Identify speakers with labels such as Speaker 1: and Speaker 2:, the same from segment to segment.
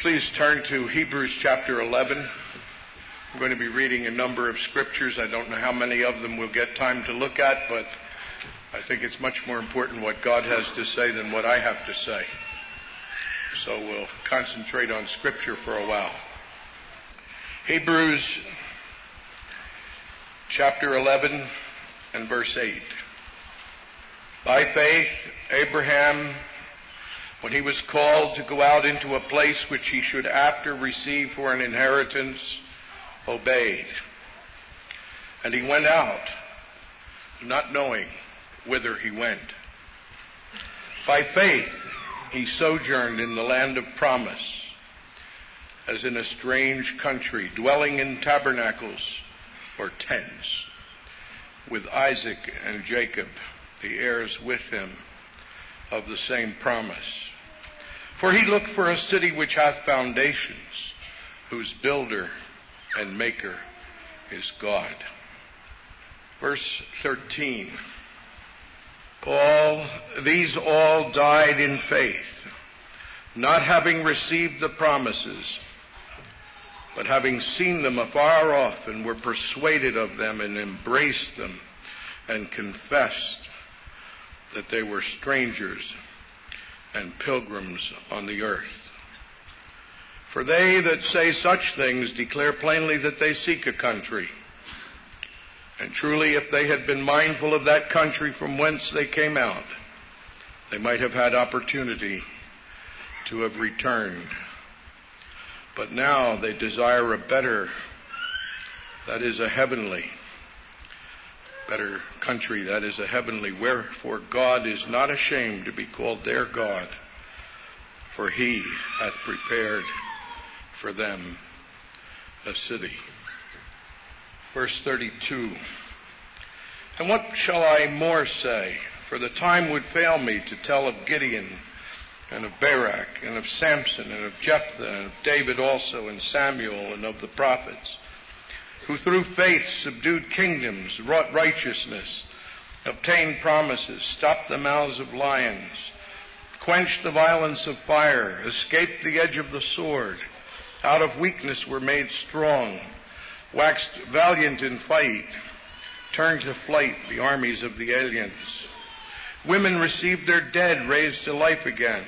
Speaker 1: Please turn to Hebrews chapter 11. I'm going to be reading a number of scriptures. I don't know how many of them we'll get time to look at, but I think it's much more important what God has to say than what I have to say. So we'll concentrate on scripture for a while. Hebrews chapter 11 and verse 8. By faith, Abraham, when he was called to go out into a place which he should after receive for an inheritance, obeyed. And he went out, not knowing whither he went. By faith, he sojourned in the land of promise, as in a strange country, dwelling in tabernacles or tents, with Isaac and Jacob, the heirs with him of the same promise. For he looked for a city which hath foundations, whose builder and maker is God. Verse 13. These all died in faith, not having received the promises, but having seen them afar off, and were persuaded of them, and embraced them, and confessed that they were strangers and pilgrims on the earth. For they that say such things declare plainly that they seek a country. And truly, if they had been mindful of that country from whence they came out, they might have had opportunity to have returned. But now they desire a better, that is a heavenly, better country, that is a heavenly. Wherefore God is not ashamed to be called their God, for he hath prepared for them a city. Verse 32. And what shall I more say? For the time would fail me to tell of Gideon, and of Barak, and of Samson, and of Jephthah, and of David also, and Samuel, and of the prophets, who through faith subdued kingdoms, wrought righteousness, obtained promises, stopped the mouths of lions, quenched the violence of fire, escaped the edge of the sword, out of weakness were made strong, waxed valiant in fight, turned to flight the armies of the aliens. Women received their dead raised to life again.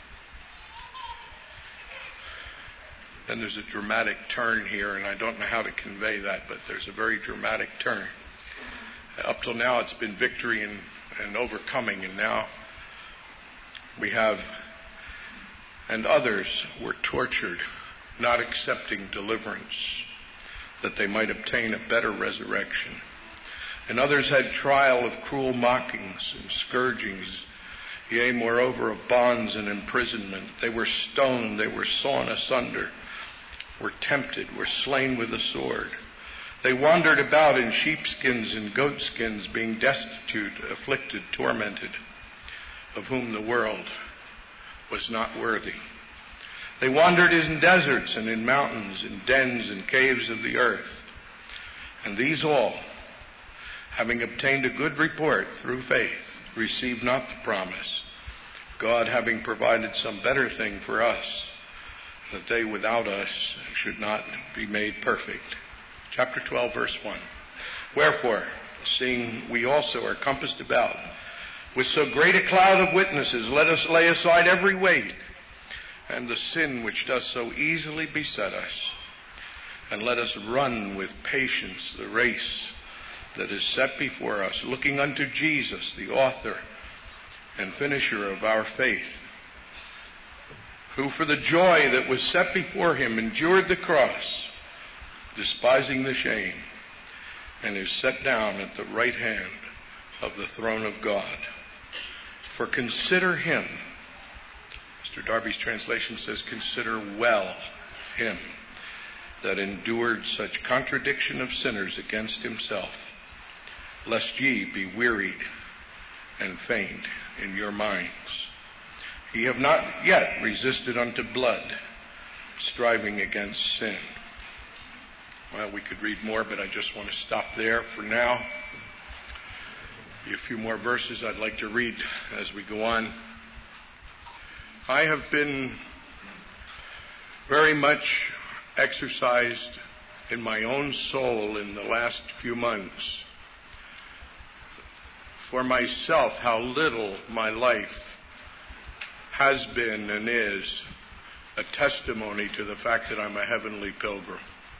Speaker 1: Then there's a dramatic turn here, and I don't know how to convey that, but there's a very dramatic turn. Up till now it's been victory and overcoming, and now we have, and others were tortured, not accepting deliverance, that they might obtain a better resurrection. And others had trial of cruel mockings and scourgings, yea, moreover, of bonds and imprisonment. They were stoned, they were sawn asunder, were tempted, were slain with the sword. They wandered about in sheepskins and goatskins, being destitute, afflicted, tormented, of whom the world was not worthy. They wandered in deserts and in mountains, in dens and caves of the earth. And these all, having obtained a good report through faith, received not the promise, God having provided some better thing for us, that they without us should not be made perfect. Chapter 12, verse 1. Wherefore, seeing we also are compassed about with so great a cloud of witnesses, let us lay aside every weight, and the sin which does so easily beset us, and let us run with patience the race that is set before us, looking unto Jesus, the author and finisher of our faith, who for the joy that was set before him endured the cross, despising the shame, and is set down at the right hand of the throne of God. For consider him, Mr. Darby's translation says, consider well him that endured such contradiction of sinners against himself, lest ye be wearied and faint in your minds. Ye have not yet resisted unto blood, striving against sin. Well, we could read more, but I just want to stop there for now. A few more verses I'd like to read as we go on. I have been very much exercised in my own soul in the last few months for myself how little my life has been and is a testimony to the fact that I'm a heavenly pilgrim.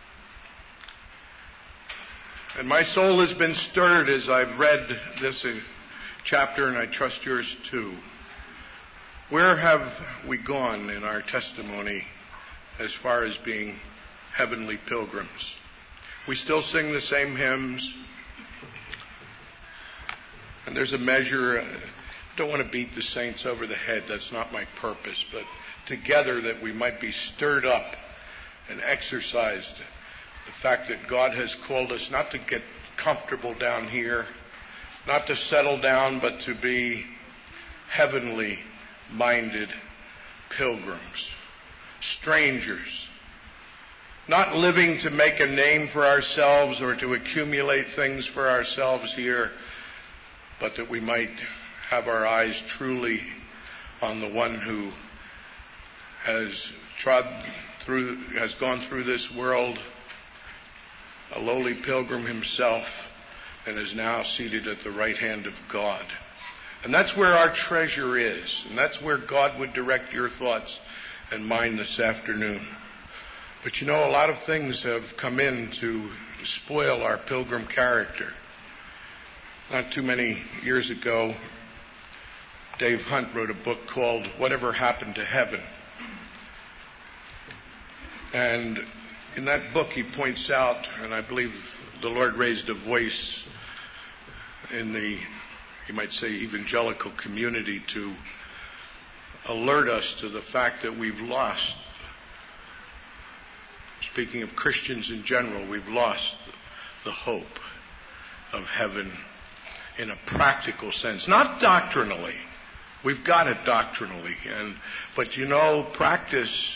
Speaker 1: And my soul has been stirred as I've read this chapter, and I trust yours too. Where have we gone in our testimony as far as being heavenly pilgrims? We still sing the same hymns. And there's a measure, I don't want to beat the saints over the head, that's not my purpose, but together that we might be stirred up and exercised. The fact that God has called us not to get comfortable down here, not to settle down, but to be heavenly minded pilgrims, strangers, not living to make a name for ourselves or to accumulate things for ourselves here, but that we might have our eyes truly on the one who has gone through this world, a lowly pilgrim himself, and is now seated at the right hand of God. And that's where our treasure is. And that's where God would direct your thoughts and mine this afternoon. But you know, a lot of things have come in to spoil our pilgrim character. Not too many years ago, Dave Hunt wrote a book called Whatever Happened to Heaven. And in that book he points out, and I believe the Lord raised a voice in the, you might say, evangelical community to alert us to the fact that we've lost, speaking of Christians in general, we've lost the hope of heaven in a practical sense, not doctrinally. We've got it doctrinally, but you know, practice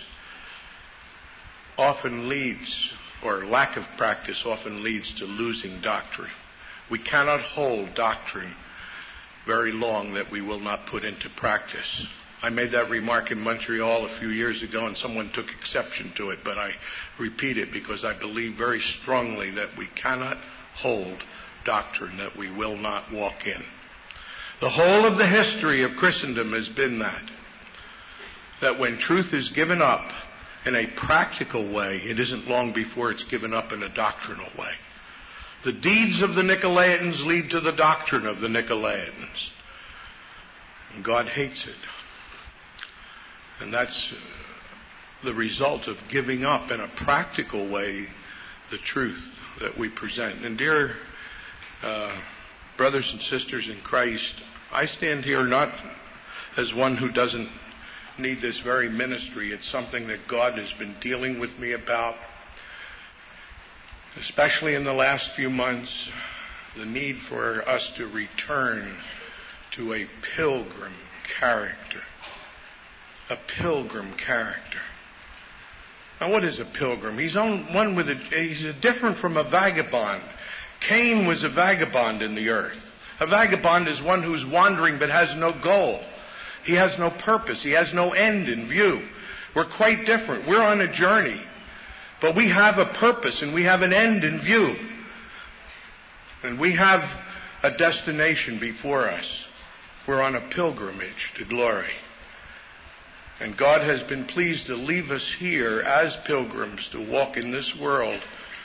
Speaker 1: often leads, or lack of practice often leads to losing doctrine. We cannot hold doctrine very long that we will not put into practice. I made that remark in Montreal a few years ago and someone took exception to it, but I repeat it because I believe very strongly that we cannot hold doctrine that we will not walk in. The whole of the history of Christendom has been that when truth is given up in a practical way, it isn't long before it's given up in a doctrinal way. The deeds of the Nicolaitans lead to the doctrine of the Nicolaitans. And God hates it. And that's the result of giving up in a practical way the truth that we present. And dear brothers and sisters in Christ, I stand here not as one who doesn't need this very ministry. It's something that God has been dealing with me about, especially in the last few months, the need for us to return to a pilgrim character. A pilgrim character. Now, what is a pilgrim? He's different from a vagabond. Cain was a vagabond in the earth. A vagabond is one who's wandering but has no goal. He has no purpose. He has no end in view. We're quite different. We're on a journey. But we have a purpose and we have an end in view. And we have a destination before us. We're on a pilgrimage to glory. And God has been pleased to leave us here as pilgrims to walk in this world.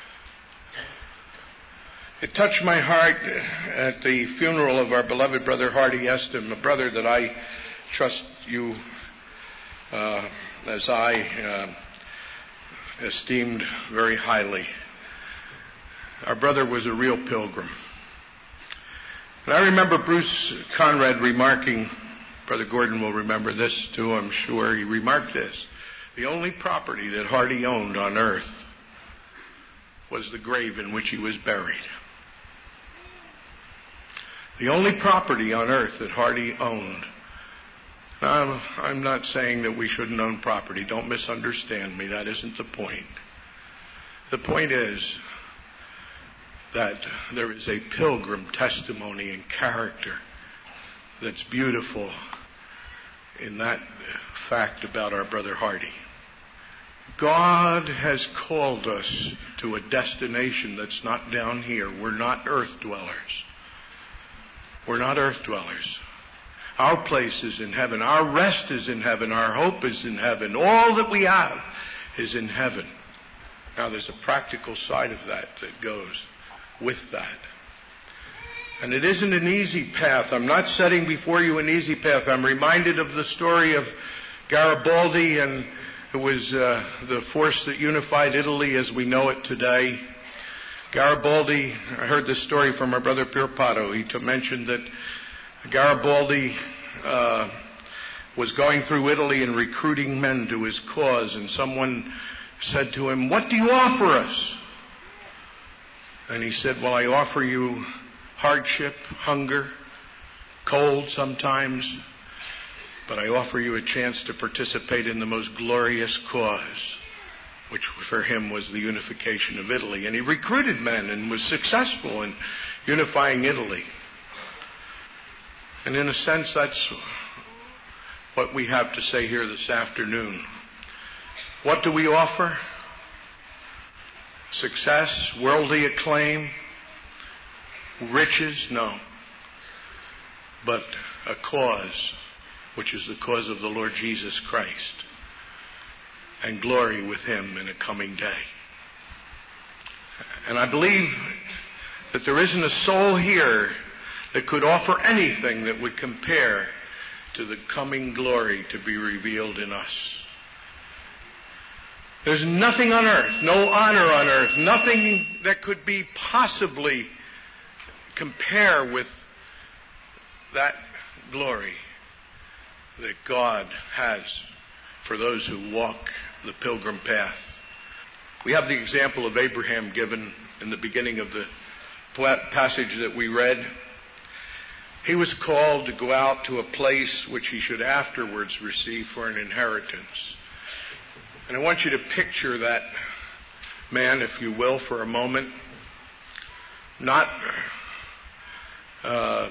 Speaker 1: It touched my heart at the funeral of our beloved brother Hardy Estim, a brother that I trust you as I esteemed very highly. Our brother was a real pilgrim. And I remember Bruce Conrad remarking, Brother Gordon will remember this too, I'm sure. He remarked this: the only property that Hardy owned on earth was the grave in which he was buried. The only property on earth that Hardy owned. Now, I'm not saying that we shouldn't own property. Don't misunderstand me. That isn't the point. The point is that there is a pilgrim testimony and character that's beautiful in that fact about our brother Hardy. God has called us to a destination that's not down here. We're not earth dwellers. We're not earth dwellers. Our place is in heaven. Our rest is in heaven. Our hope is in heaven. All that we have is in heaven. Now there's a practical side of that goes with that. And it isn't an easy path. I'm not setting before you an easy path. I'm reminded of the story of Garibaldi, and it was the force that unified Italy as we know it today. Garibaldi, I heard this story from our brother Pierpato. He mentioned that Garibaldi was going through Italy and recruiting men to his cause, and someone said to him, "What do you offer us?" And he said, "Well, I offer you hardship, hunger, cold sometimes, but I offer you a chance to participate in the most glorious cause," which for him was the unification of Italy. And he recruited men and was successful in unifying Italy. And in a sense, that's what we have to say here this afternoon. What do we offer? Success, worldly acclaim, riches? No. But a cause, which is the cause of the Lord Jesus Christ, and glory with Him in a coming day. And I believe that there isn't a soul here that could offer anything that would compare to the coming glory to be revealed in us. There's nothing on earth, no honor on earth, nothing that could be possibly compare with that glory that God has for those who walk the pilgrim path. We have the example of Abraham given in the beginning of the passage that we read. He was called to go out to a place which he should afterwards receive for an inheritance. And I want you to picture that man, if you will, for a moment. I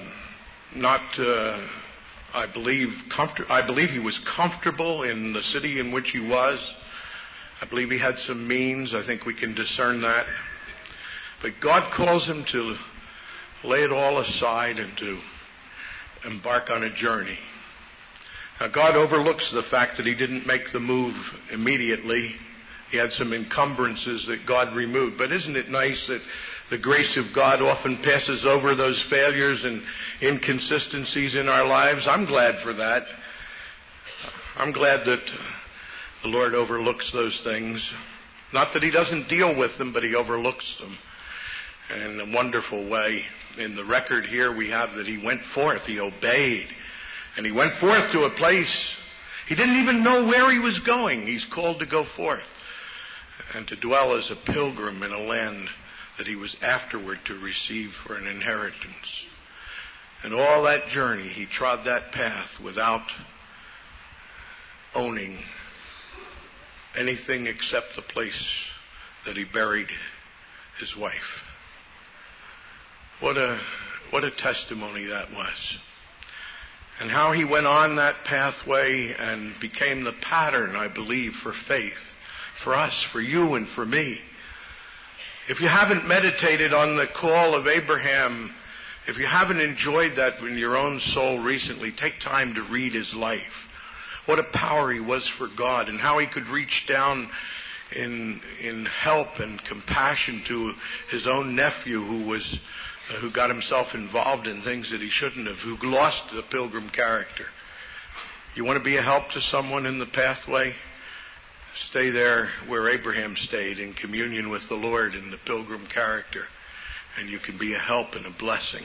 Speaker 1: believe he was comfortable in the city in which he was. I believe he had some means. I think we can discern that. But God calls him to lay it all aside and to embark on a journey. Now, God overlooks the fact that he didn't make the move immediately. He had some encumbrances that God removed. But isn't it nice that the grace of God often passes over those failures and inconsistencies in our lives? I'm glad for that. I'm glad that the Lord overlooks those things. Not that he doesn't deal with them, but he overlooks them in a wonderful way. In the record here we have that he went forth, he obeyed, and he went forth to a place he didn't even know where he was going. He's called to go forth and to dwell as a pilgrim in a land that he was afterward to receive for an inheritance. And all that journey, he trod that path without owning anything except the place that he buried his wife. What a testimony that was. And how he went on that pathway and became the pattern, I believe, for faith. For us, for you, and for me. If you haven't meditated on the call of Abraham, if you haven't enjoyed that in your own soul recently, take time to read his life. What a power he was for God, and how he could reach down in help and compassion to his own nephew who got himself involved in things that he shouldn't have, who lost the pilgrim character. You want to be a help to someone in the pathway? Stay there where Abraham stayed, in communion with the Lord in the pilgrim character, and you can be a help and a blessing.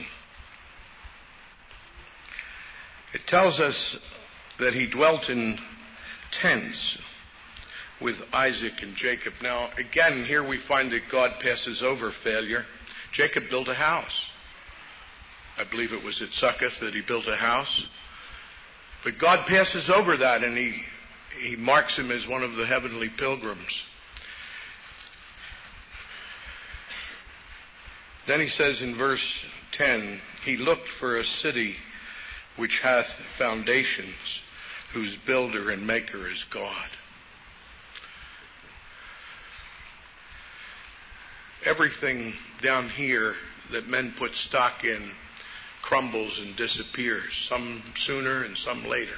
Speaker 1: It tells us that he dwelt in tents with Isaac and Jacob. Now, again, here we find that God passes over failure. Jacob built a house. I believe it was at Succoth that he built a house. But God passes over that, and he marks him as one of the heavenly pilgrims. Then he says in verse 10, he looked for a city which hath foundations, whose builder and maker is God. everything down here that men put stock in crumbles and disappears, some sooner and some later.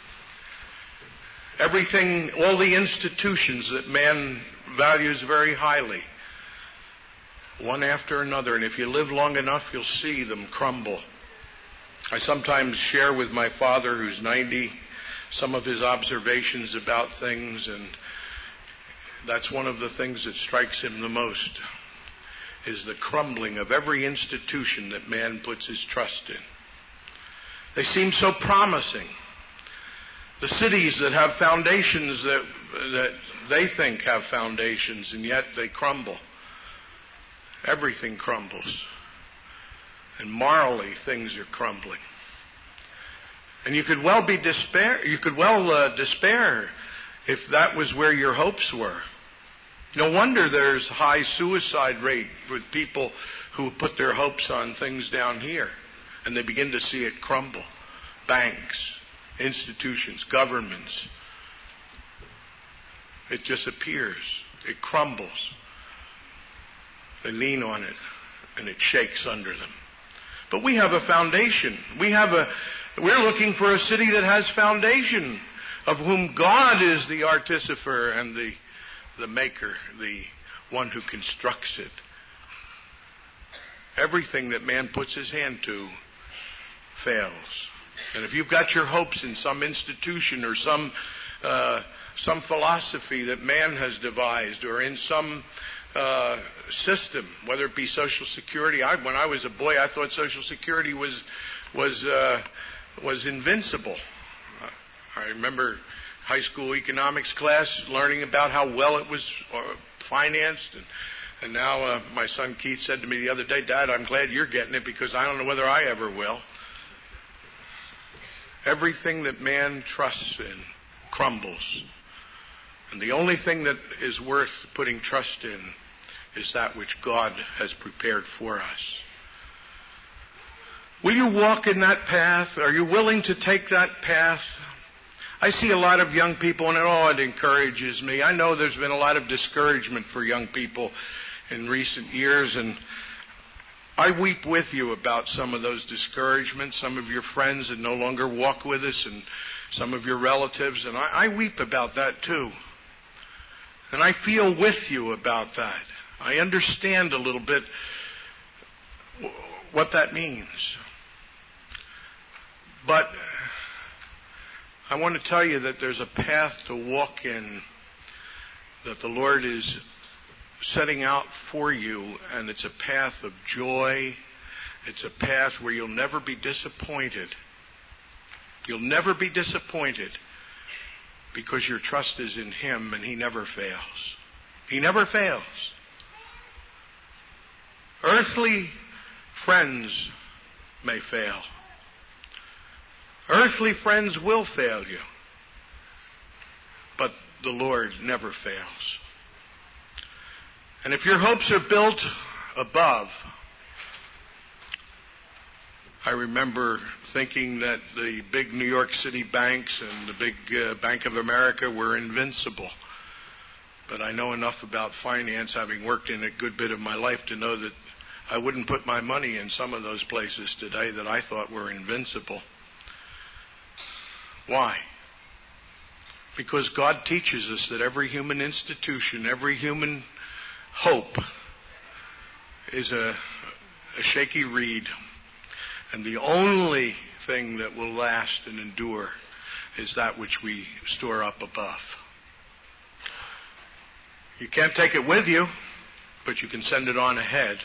Speaker 1: Everything, all the institutions that man values very highly, one after another, and if you live long enough, you'll see them crumble. I sometimes share with my father, who's 90, some of his observations about things, and that's one of the things that strikes him the most, is the crumbling of every institution that man puts his trust in. They seem so promising. The cities that have foundations that they think have foundations, and yet they crumble. Everything crumbles. And morally, things are crumbling. And you could well despair if that was where your hopes were. No wonder there's high suicide rate with people who put their hopes on things down here, and they begin to see it crumble. Banks, institutions, governments. It disappears. It crumbles. They lean on it, and it shakes under them. But we have a foundation. We're looking for a city that has foundation, of whom God is the artificer and the maker, the one who constructs it. Everything that man puts his hand to fails. And if you've got your hopes in some institution or some philosophy that man has devised, or in some system, whether it be Social Security. When I was a boy, I thought Social Security was invincible. I remember high school economics class learning about how well it was financed, and now my son Keith said to me the other day, "Dad, I'm glad you're getting it because I don't know whether I ever will." Everything that man trusts in crumbles. And the only thing that is worth putting trust in is that which God has prepared for us. Will you walk in that path? Are you willing to take that path? I see a lot of young people, and it encourages me. I know there's been a lot of discouragement for young people in recent years, and I weep with you about some of those discouragements, some of your friends that no longer walk with us, and some of your relatives, and I weep about that too. And I feel with you about that. I understand a little bit what that means. But I want to tell you that there's a path to walk in that the Lord is setting out for you, and it's a path of joy. It's a path where you'll never be disappointed. You'll never be disappointed because your trust is in Him, and He never fails. He never fails. Earthly friends may fail. Earthly friends will fail you. But the Lord never fails. And if your hopes are built above, I remember thinking that the big New York City banks and the big Bank of America were invincible. But I know enough about finance, having worked in a good bit of my life, to know that I wouldn't put my money in some of those places today that I thought were invincible. Why? Because God teaches us that every human institution, every human hope is a shaky reed. And the only thing that will last and endure is that which we store up above. You can't take it with you, but you can send it on ahead.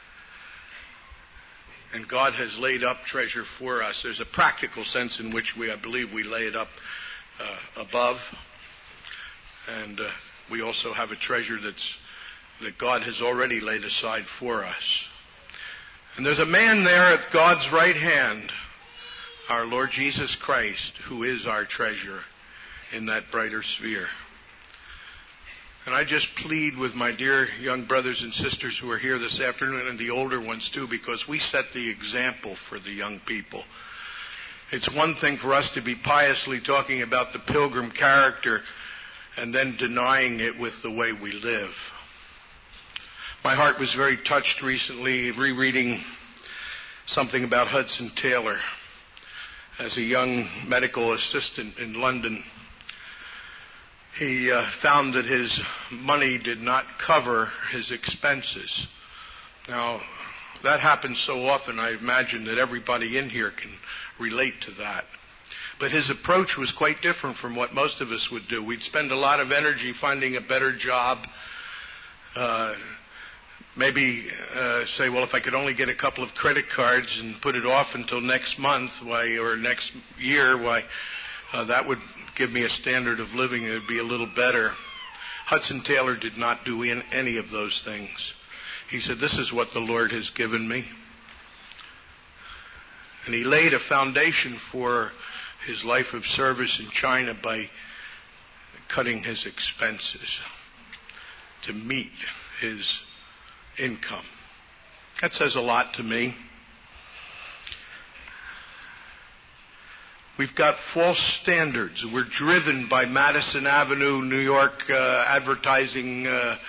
Speaker 1: And God has laid up treasure for us. There's a practical sense in which I believe we lay it up above. And we also have a treasure that God has already laid aside for us. And there's a man there at God's right hand, our Lord Jesus Christ, who is our treasure in that brighter sphere. And I just plead with my dear young brothers and sisters who are here this afternoon, and the older ones too, because we set the example for the young people. It's one thing for us to be piously talking about the pilgrim character and then denying it with the way we live. My heart was very touched recently rereading something about Hudson Taylor. As a young medical assistant in London, he found that his money did not cover his expenses. Now, that happens so often, I imagine that everybody in here can relate to that. But his approach was quite different from what most of us would do. We'd spend a lot of energy finding a better job, maybe say, well, if I could only get a couple of credit cards and put it off until next month, or next year, that would give me a standard of living that would be a little better. Hudson Taylor did not do any of those things. He said, this is what the Lord has given me. And he laid a foundation for his life of service in China by cutting his expenses to meet his income. That says a lot to me. We've got false standards. We're driven by Madison Avenue, New York advertising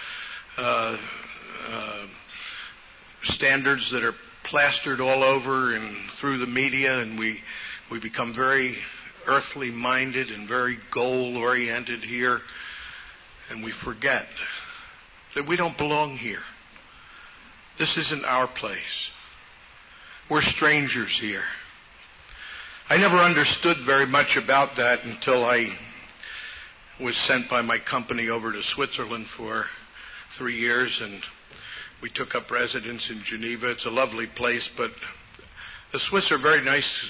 Speaker 1: standards that are plastered all over and through the media, and we become very earthly minded and very goal oriented here, and we forget that we don't belong here. This isn't our place. We're strangers here. I never understood very much about that until I was sent by my company over to Switzerland for 3 years, and we took up residence in Geneva. It's a lovely place, but the Swiss are very nice,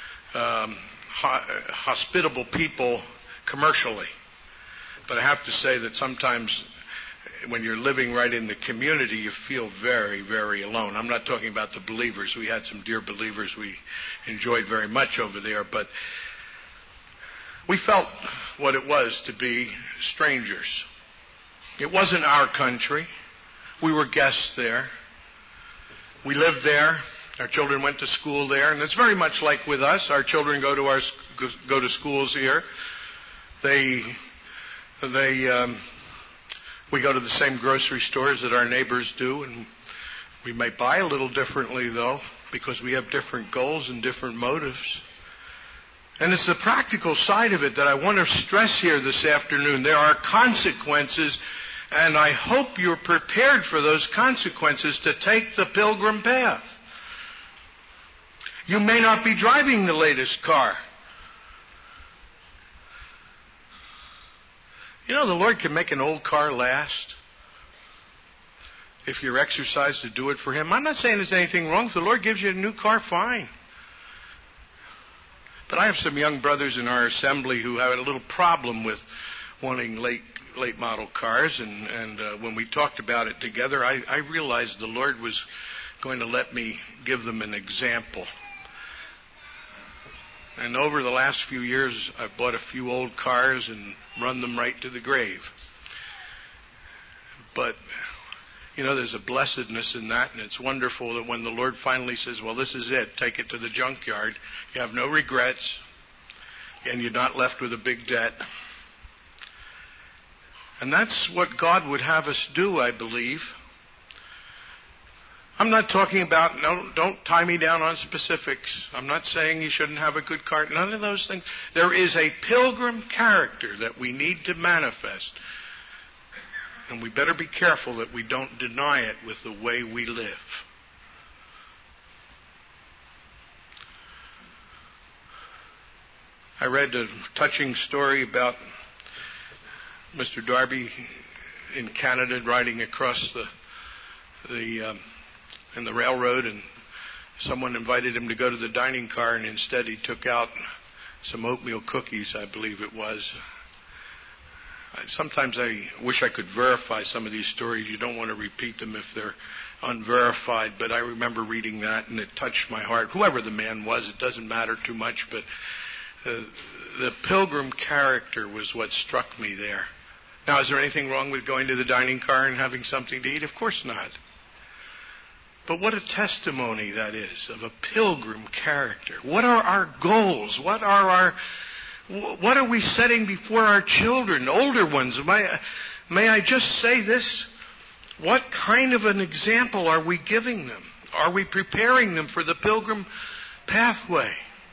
Speaker 1: hospitable people commercially. But I have to say that sometimes when you're living right in the community, you feel very, very alone. I'm not talking about the believers. We had some dear believers we enjoyed very much over there, but we felt what it was to be strangers. It wasn't our country. We were guests there. We lived there. Our children went to school there, and it's very much like with us. Our children go to schools here. We go to the same grocery stores that our neighbors do, and we may buy a little differently, though, because we have different goals and different motives. And it's the practical side of it that I want to stress here this afternoon. There are consequences, and I hope you're prepared for those consequences to take the pilgrim path. You may not be driving the latest car. You know, the Lord can make an old car last if you're exercised to do it for Him. I'm not saying there's anything wrong. If the Lord gives you a new car, fine. But I have some young brothers in our assembly who have a little problem with wanting late model cars. And when we talked about it together, I realized the Lord was going to let me give them an example. And over the last few years, I've bought a few old cars and run them right to the grave. But, you know, there's a blessedness in that, and it's wonderful that when the Lord finally says, well, this is it, take it to the junkyard, you have no regrets, and you're not left with a big debt. And that's what God would have us do, I believe. I'm not talking about, don't tie me down on specifics. I'm not saying you shouldn't have a good car. None of those things. There is a pilgrim character that we need to manifest. And we better be careful that we don't deny it with the way we live. I read a touching story about Mr. Darby in Canada riding across in the railroad, and someone invited him to go to the dining car, and instead he took out some oatmeal cookies, I believe it was. Sometimes I wish I could verify some of these stories. You don't want to repeat them if they're unverified, but I remember reading that, and it touched my heart. Whoever the man was, it doesn't matter too much, but the pilgrim character was what struck me there. Now, is there anything wrong with going to the dining car and having something to eat? Of course not. But what a testimony that is of a pilgrim character. What are our goals? What are we setting before our children, older ones? May I just say this? What kind of an example are we giving them? Are we preparing them for the pilgrim pathway?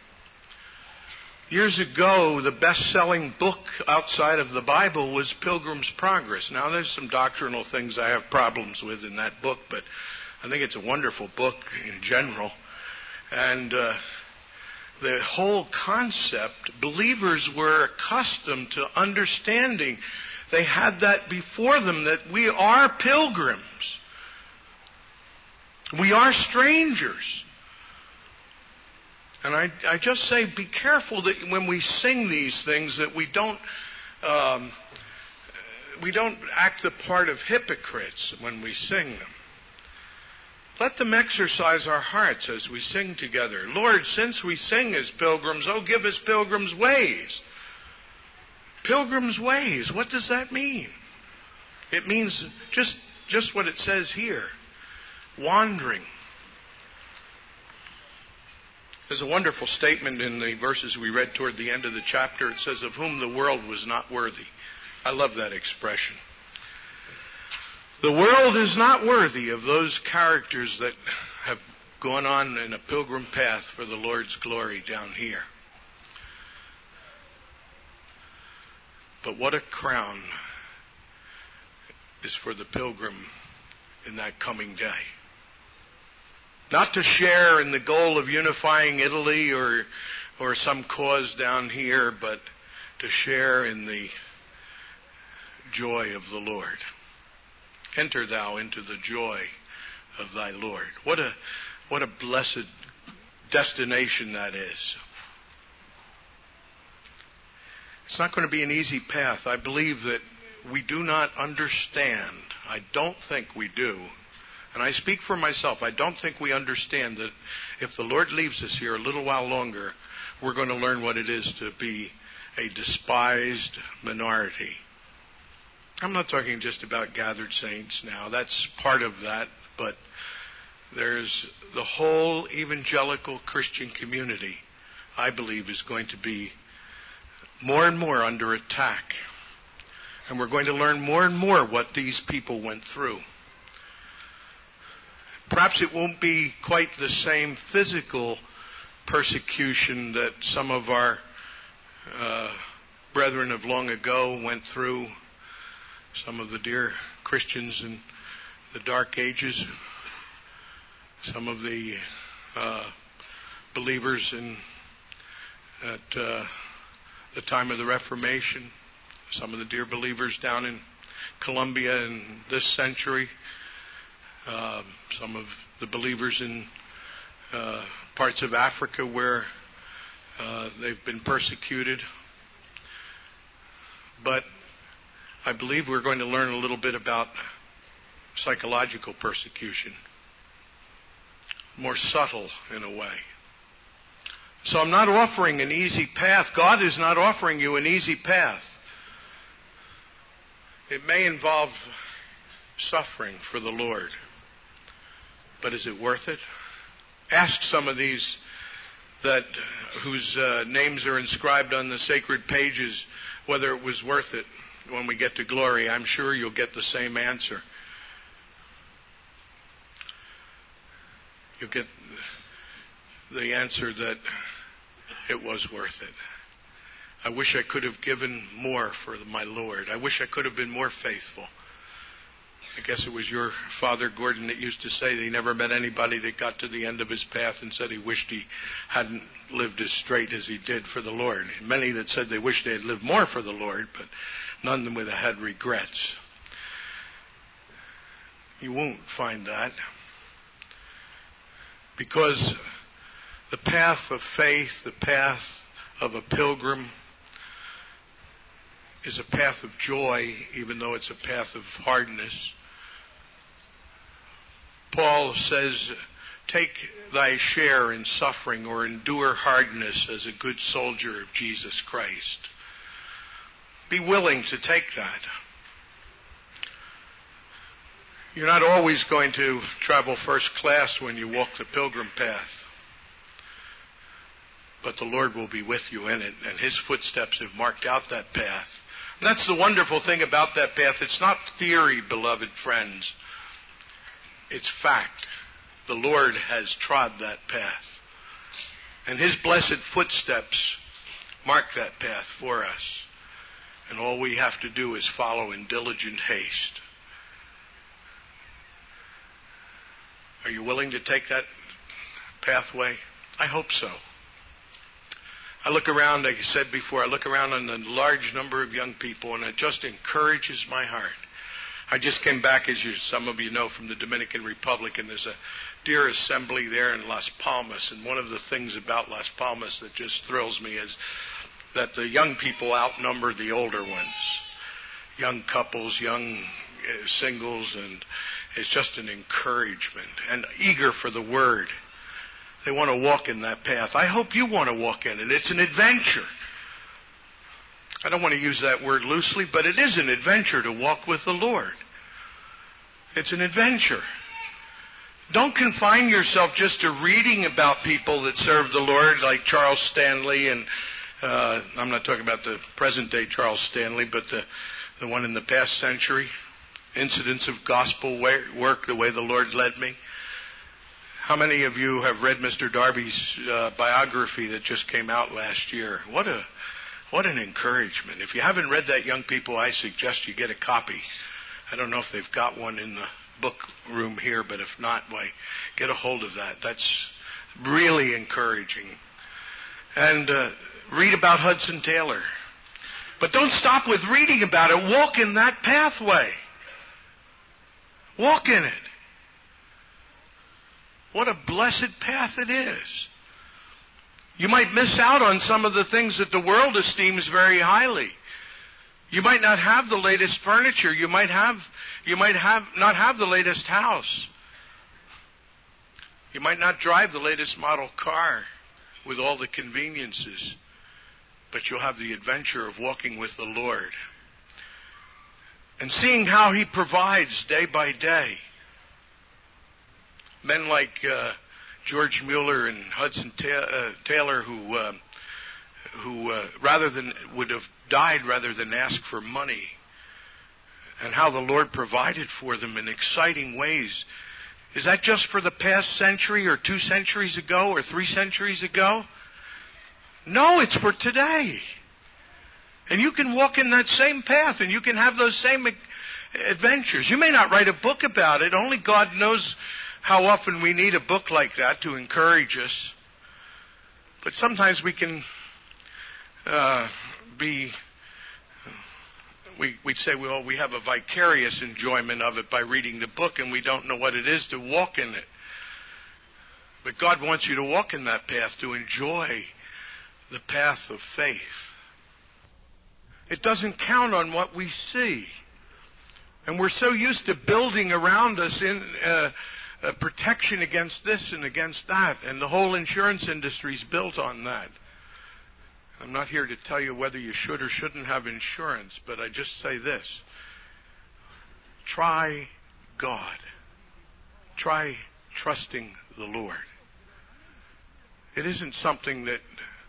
Speaker 1: Years ago, the best-selling book outside of the Bible was Pilgrim's Progress. Now, there's some doctrinal things I have problems with in that book, but I think it's a wonderful book in general. And the whole concept, believers were accustomed to understanding. They had that before them, that we are pilgrims. We are strangers. And I just say, be careful that when we sing these things, that we don't act the part of hypocrites when we sing them. Let them exercise our hearts as we sing together. Lord, since we sing as pilgrims, oh, give us pilgrims' ways. Pilgrims' ways, what does that mean? It means just what it says here, wandering. There's a wonderful statement in the verses we read toward the end of the chapter. It says, of whom the world was not worthy. I love that expression. The world is not worthy of those characters that have gone on in a pilgrim path for the Lord's glory down here. But what a crown is for the pilgrim in that coming day. Not to share in the goal of unifying Italy or some cause down here, but to share in the joy of the Lord. Enter thou into the joy of thy Lord. What a blessed destination that is. It's not going to be an easy path. I believe that we do not understand. I don't think we do. And I speak for myself. I don't think we understand that if the Lord leaves us here a little while longer, we're going to learn what it is to be a despised minority. I'm not talking just about gathered saints now. That's part of that. But there's the whole evangelical Christian community, I believe, is going to be more and more under attack. And we're going to learn more and more what these people went through. Perhaps it won't be quite the same physical persecution that some of our brethren of long ago went through. Some of the dear Christians in the Dark Ages. Some of the believers at the time of the Reformation. Some of the dear believers down in Colombia in this century. Some of the believers in parts of Africa where they've been persecuted. But I believe we're going to learn a little bit about psychological persecution. More subtle in a way. So I'm not offering an easy path. God is not offering you an easy path. It may involve suffering for the Lord. But is it worth it? Ask some of these whose names are inscribed on the sacred pages whether it was worth it when we get to glory. I'm sure you'll get the same answer. You'll get the answer that it was worth it. I wish I could have given more for my Lord. I wish I could have been more faithful. I guess it was your father, Gordon, that used to say that he never met anybody that got to the end of his path and said he wished he hadn't lived as straight as he did for the Lord. Many that said they wished they had lived more for the Lord, but none of them would have had regrets. You won't find that. Because the path of faith, the path of a pilgrim, is a path of joy, even though it's a path of hardness. Paul says, take thy share in suffering or endure hardness as a good soldier of Jesus Christ. Be willing to take that. You're not always going to travel first class when you walk the pilgrim path. But the Lord will be with you in it, and His footsteps have marked out that path That's the wonderful thing about that path. It's not theory, beloved friends. It's fact. The Lord has trod that path. And His blessed footsteps mark that path for us. And all we have to do is follow in diligent haste. Are you willing to take that pathway? I hope so. I look around, like I said before, I look around on the large number of young people, and it just encourages my heart. I just came back, as some of you know, from the Dominican Republic, and there's a dear assembly there in Las Palmas. And one of the things about Las Palmas that just thrills me is that the young people outnumber the older ones. Young couples, young singles, and it's just an encouragement and eager for the Word. They want to walk in that path. I hope you want to walk in it. It's an adventure. I don't want to use that word loosely, but it is an adventure to walk with the Lord. It's an adventure. Don't confine yourself just to reading about people that serve the Lord, like Charles Stanley, and I'm not talking about the present-day Charles Stanley, but the one in the past century. Incidents of gospel work, the way the Lord led me. How many of you have read Mr. Darby's biography that just came out last year? What an encouragement. If you haven't read that, young people, I suggest you get a copy. I don't know if they've got one in the book room here, but if not, why, get a hold of that. That's really encouraging. And read about Hudson Taylor. But don't stop with reading about it. Walk in that pathway. Walk in it. What a blessed path it is. You might miss out on some of the things that the world esteems very highly. You might not have the latest furniture. You might not have the latest house. You might not drive the latest model car with all the conveniences. But you'll have the adventure of walking with the Lord and seeing how He provides day by day. Men like George Mueller and Hudson Taylor, who rather than would have died rather than ask for money, and how the Lord provided for them in exciting ways. Is that just for the past century, or 2 centuries ago, or 3 centuries ago? No, it's for today. And you can walk in that same path, and you can have those same adventures. You may not write a book about it. Only God knows how often we need a book like that to encourage us. But sometimes we can we'd say, well, we have a vicarious enjoyment of it by reading the book, and we don't know what it is to walk in it. But God wants you to walk in that path, to enjoy the path of faith. It doesn't count on what we see. And we're so used to building around us in protection against this and against that. And the whole insurance industry is built on that. I'm not here to tell you whether you should or shouldn't have insurance, but I just say this. Try God. Try trusting the Lord. It isn't something that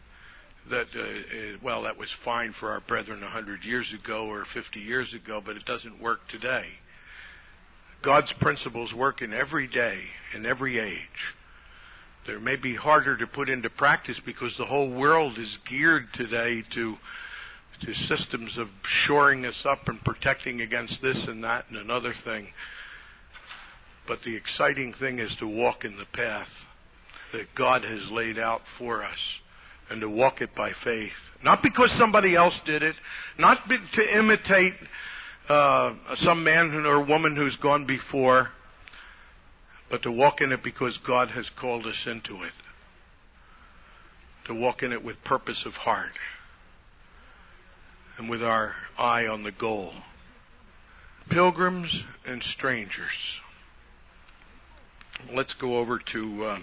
Speaker 1: was fine for our brethren 100 years ago or 50 years ago, but it doesn't work today. God's principles work in every day, in every age. They may be harder to put into practice because the whole world is geared today to systems of shoring us up and protecting against this and that and another thing. But the exciting thing is to walk in the path that God has laid out for us, and to walk it by faith. Not because somebody else did it, not to imitate some man or woman who's gone before, but to walk in it because God has called us into it. To walk in it with purpose of heart and with our eye on the goal. Pilgrims and strangers. Let's go over to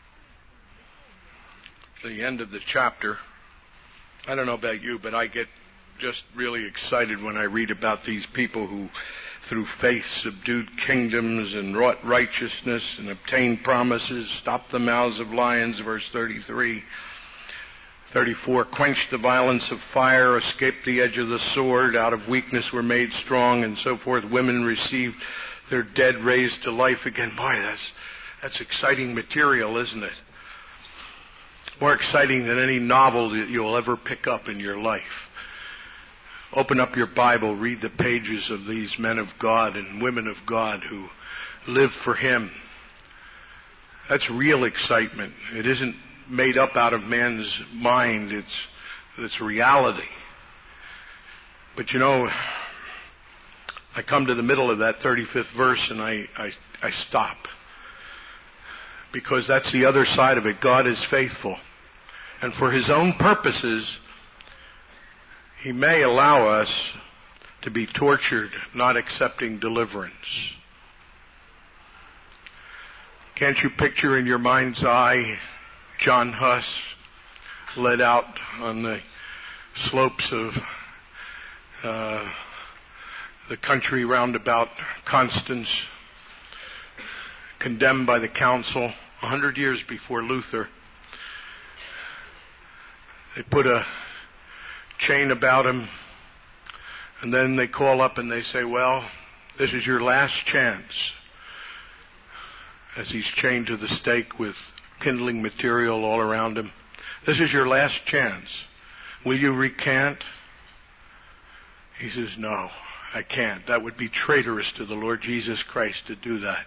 Speaker 1: the end of the chapter. I don't know about you, but I get just really excited when I read about these people who, through faith, subdued kingdoms and wrought righteousness and obtained promises, stopped the mouths of lions, verse 33. 34, quenched the violence of fire, escaped the edge of the sword, out of weakness were made strong, and so forth. Women received their dead raised to life again. Boy, that's exciting material, isn't it? More exciting than any novel that you'll ever pick up in your life. Open up your Bible, read the pages of these men of God and women of God who live for Him. That's real excitement. It isn't made up out of man's mind. It's reality. But you know, I come to the middle of that 35th verse and I stop. Because that's the other side of it. God is faithful. And for His own purposes, He may allow us to be tortured, not accepting deliverance. Can't you picture in your mind's eye John Huss led out on the slopes of the country round about Constance, condemned by the council 100 years before Luther? They put a chain about him, and then they call up and they say, well, this is your last chance. As he's chained to the stake with kindling material all around him. This is your last chance. Will you recant? He says, no, I can't. That would be traitorous to the Lord Jesus Christ to do that.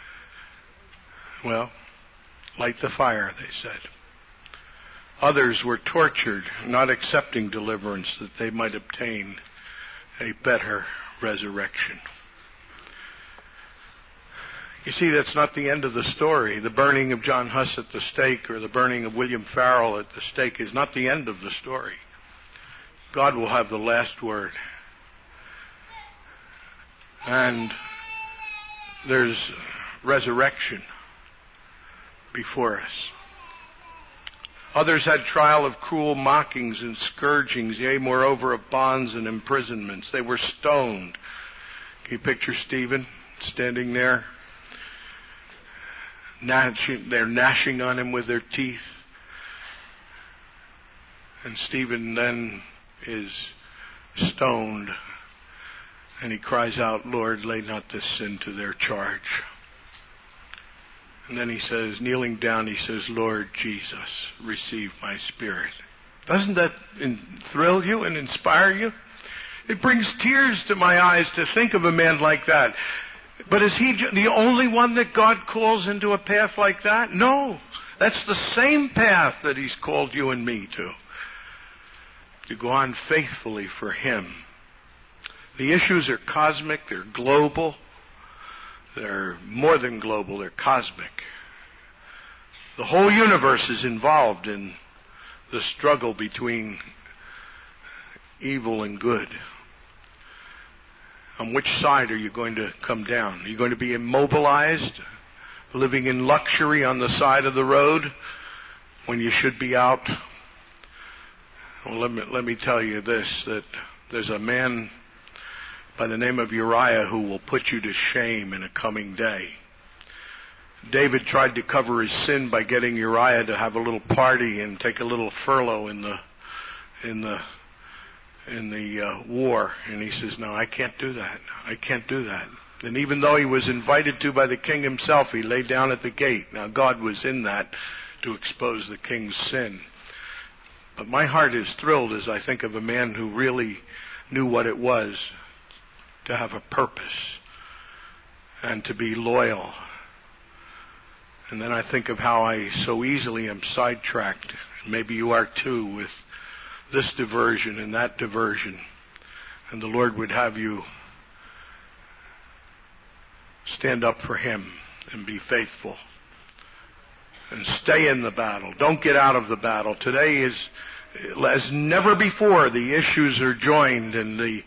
Speaker 1: Well, light the fire, they said. Others were tortured, not accepting deliverance, that they might obtain a better resurrection. You see, that's not the end of the story. The burning of John Huss at the stake or the burning of William Farel at the stake is not the end of the story. God will have the last word. And there's resurrection before us. Others had trial of cruel mockings and scourgings, yea, moreover, of bonds and imprisonments. They were stoned. Can you picture Stephen standing there? They're gnashing on him with their teeth. And Stephen then is stoned. And he cries out, Lord, lay not this sin to their charge. And then he says, kneeling down, he says, Lord Jesus, receive my spirit. Doesn't that thrill you and inspire you? It brings tears to my eyes to think of a man like that. But is he the only one that God calls into a path like that? No. That's the same path that He's called you and me to. To go on faithfully for Him. The issues are cosmic, they're global. They're more than global, they're cosmic. The whole universe is involved in the struggle between evil and good. On which side are you going to come down? Are you going to be immobilized, living in luxury on the side of the road when you should be out? Well, let me tell you this, that there's a man by the name of Uriah who will put you to shame in a coming day. David tried to cover his sin by getting Uriah to have a little party and take a little furlough in the war. And he says, no, I can't do that. I can't do that. And even though he was invited to by the king himself, he lay down at the gate. Now, God was in that to expose the king's sin. But my heart is thrilled as I think of a man who really knew what it was to have a purpose and to be loyal. And then I think of how I so easily am sidetracked. Maybe you are too, with this diversion and that diversion. And the Lord would have you stand up for Him and be faithful. And stay in the battle. Don't get out of the battle. Today is, as never before, the issues are joined and the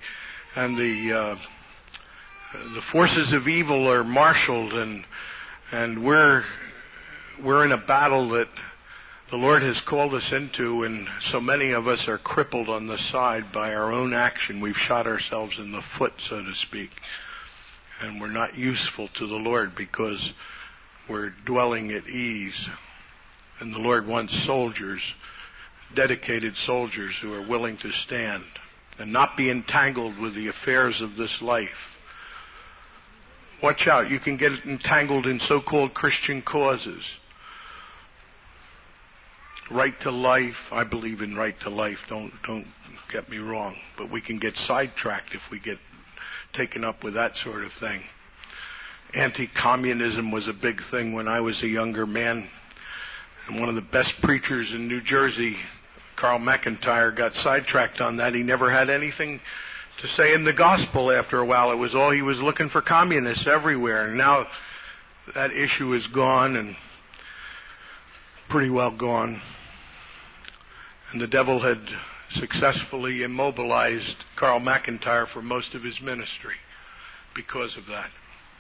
Speaker 1: forces of evil are marshaled, and we're in a battle that the Lord has called us into, and so many of us are crippled on the side by our own action. We've shot ourselves in the foot, so to speak, and we're not useful to the Lord because we're dwelling at ease. And the Lord wants soldiers dedicated soldiers who are willing to stand and not be entangled with the affairs of this life. Watch out, you can get entangled in so-called Christian causes. Right to life, I believe in right to life, don't get me wrong, but we can get sidetracked if we get taken up with that sort of thing. Anti-communism was a big thing when I was a younger man, and one of the best preachers in New Jersey, Carl McIntyre, got sidetracked on that. He never had anything to say in the gospel after a while. It was all he was looking for communists everywhere, and now that issue is gone, and pretty well gone. And the devil had successfully immobilized Carl McIntyre for most of his ministry because of that.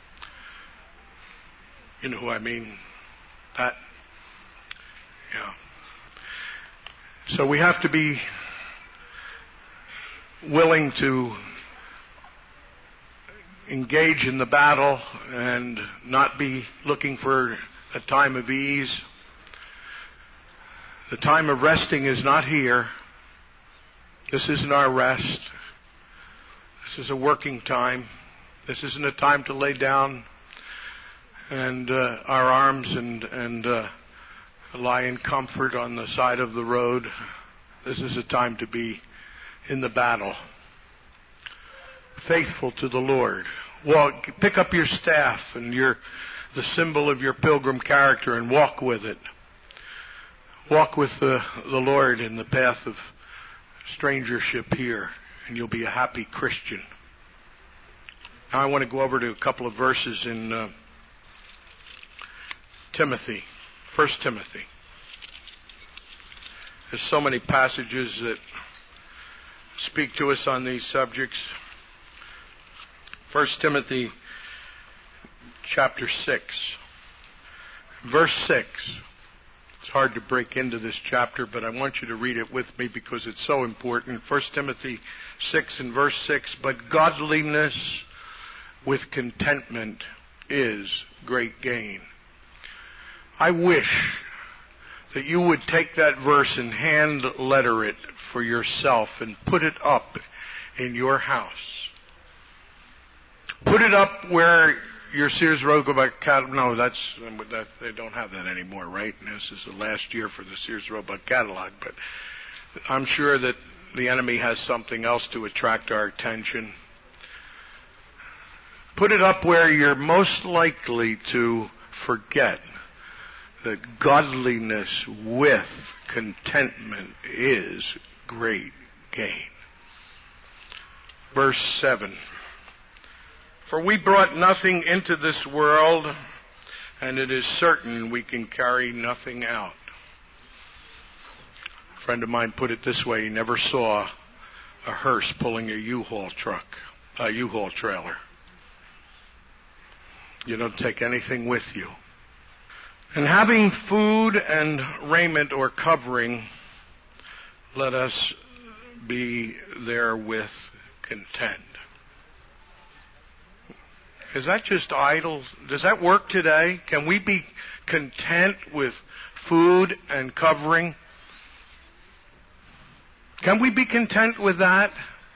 Speaker 1: You know who I mean? Pat? Yeah. So we have to be willing to engage in the battle and not be looking for a time of ease. The time of resting is not here. This isn't our rest. This is a working time. This isn't a time to lay down and our arms and lie in comfort on the side of the road. This is a time to be in the battle, faithful to the Lord. Walk, pick up your staff and the symbol of your pilgrim character, and walk with it. Walk with the Lord in the path of strangership here, and you'll be a happy Christian. Now I want to go over to a couple of verses in Timothy, 1 Timothy. There's so many passages that speak to us on these subjects. 1 Timothy chapter 6, verse 6. It's hard to break into this chapter, but I want you to read it with me because it's so important. 1 Timothy 6 and verse 6, but godliness with contentment is great gain. I wish that you would take that verse and hand letter it for yourself and put it up in your house. Put it up where your Sears Roebuck catalog. No, they don't have that anymore, right? And this is the last year for the Sears Roebuck catalog, but I'm sure that the enemy has something else to attract our attention. Put it up where you're most likely to forget that godliness with contentment is great gain. Verse 7. For we brought nothing into this world, and it is certain we can carry nothing out. A friend of mine put it this way: he never saw a hearse pulling a U-Haul trailer. You don't take anything with you. And having food and raiment or covering, let us be therewith content. Is that just idle? Does that work today? Can we be content with food and covering? Can we be content with that?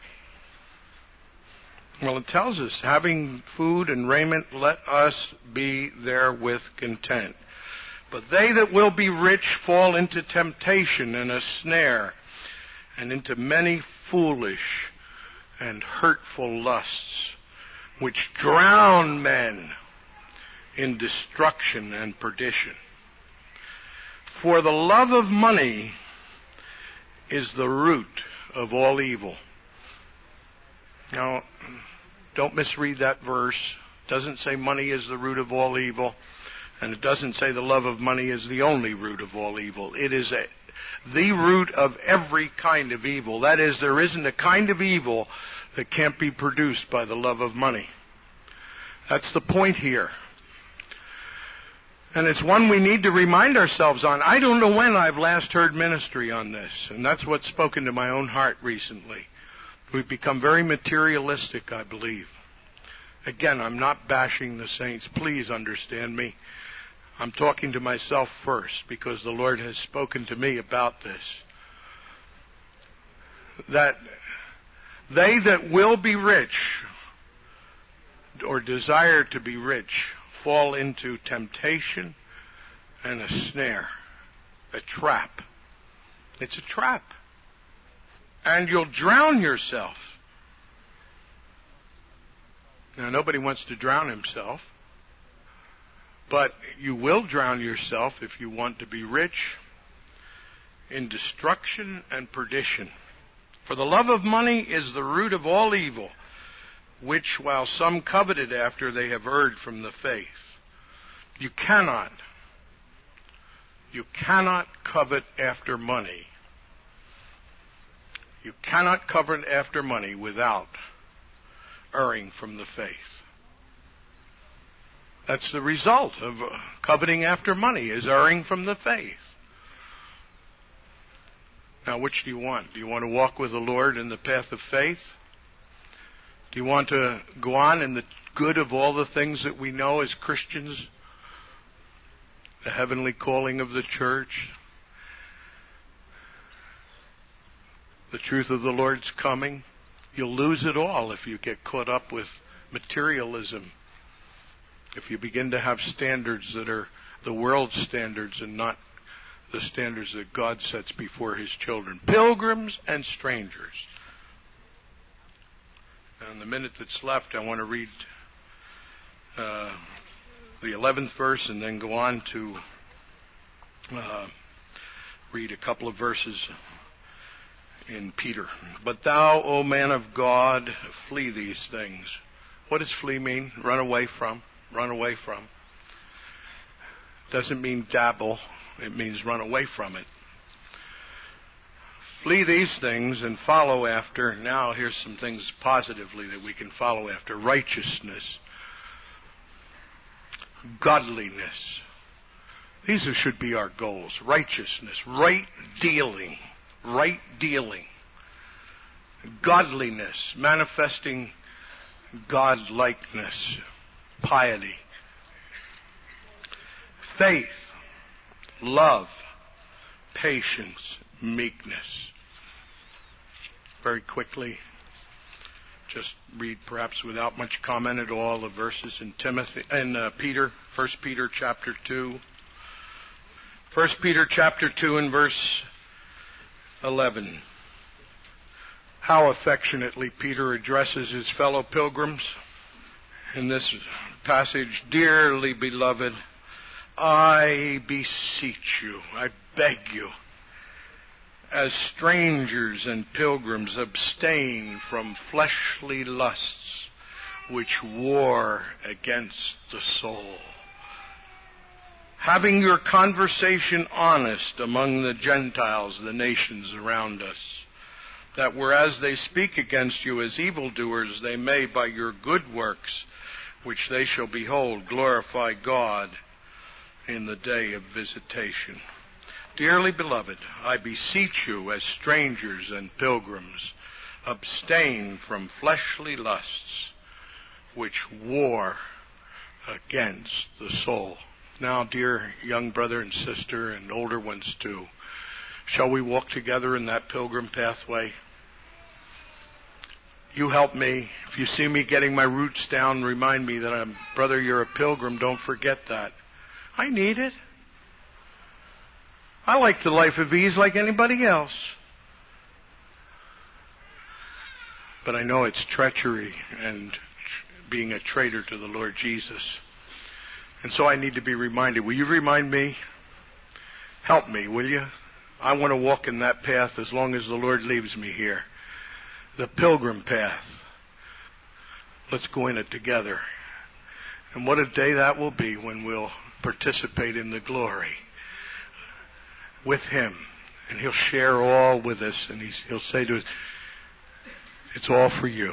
Speaker 1: Well, it tells us, having food and raiment, let us be therewith content. But they that will be rich fall into temptation and a snare, and into many foolish and hurtful lusts, which drown men in destruction and perdition. For the love of money is the root of all evil. Now, don't misread that verse. It doesn't say money is the root of all evil, and it doesn't say the love of money is the only root of all evil. It is the root of every kind of evil. That is, there isn't a kind of evil that can't be produced by the love of money. That's the point here. And it's one we need to remind ourselves on. I don't know when I've last heard ministry on this, and that's what's spoken to my own heart recently. We've become very materialistic, I believe. Again, I'm not bashing the saints. Please understand me. I'm talking to myself first because the Lord has spoken to me about this. that they that will be rich or desire to be rich fall into temptation and a snare, a trap. It's a trap. And you'll drown yourself. Now, nobody wants to drown himself, but you will drown yourself if you want to be rich in destruction and perdition. For the love of money is the root of all evil, which while some coveted after, they have erred from the faith. You cannot covet after money. You cannot covet after money without erring from the faith. That's the result of coveting after money, is erring from the faith. Now, which do you want? Do you want to walk with the Lord in the path of faith? Do you want to go on in the good of all the things that we know as Christians? The heavenly calling of the church? The truth of the Lord's coming? You'll lose it all if you get caught up with materialism. If you begin to have standards that are the world's standards and not the standards that God sets before His children. Pilgrims and strangers. Now, in the minute that's left, I want to read the 11th verse and then go on to read a couple of verses in Peter. But thou, O man of God, flee these things. What does flee mean? Run away from. Run away from. Doesn't mean dabble. It means run away from it. Flee these things and follow after. Now, here's some things positively that we can follow after. Righteousness. Godliness. These should be our goals. Righteousness. Right dealing. Right dealing. Godliness. Manifesting God-likeness. Piety. Faith. Love, patience, meekness. Very quickly, just read perhaps without much comment at all the verses in Peter, 1 Peter chapter 2. 1 Peter chapter 2 and verse 11. How affectionately Peter addresses his fellow pilgrims in this passage. Dearly beloved, I beseech you, I beg you, as strangers and pilgrims, abstain from fleshly lusts which war against the soul. Having your conversation honest among the Gentiles, the nations around us, that whereas they speak against you as evildoers, they may by your good works, which they shall behold, glorify God in the day of visitation. Dearly beloved, I beseech you as strangers and pilgrims, abstain from fleshly lusts which war against the soul. Now, dear young brother and sister and older ones too, shall we walk together in that pilgrim pathway? You help me. If you see me getting my roots down, remind me that brother, you're a pilgrim. Don't forget that. I need it. I like the life of ease like anybody else. But I know it's treachery and being a traitor to the Lord Jesus. And so I need to be reminded. Will you remind me? Help me, will you? I want to walk in that path as long as the Lord leaves me here. The pilgrim path. Let's go in it together. And what a day that will be when we'll participate in the glory with Him. And He'll share all with us. And He'll say to us, it's all for you.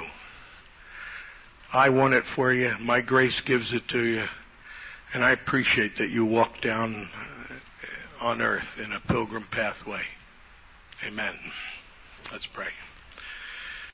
Speaker 1: I want it for you. My grace gives it to you. And I appreciate that you walk down on earth in a pilgrim pathway. Amen. Let's pray.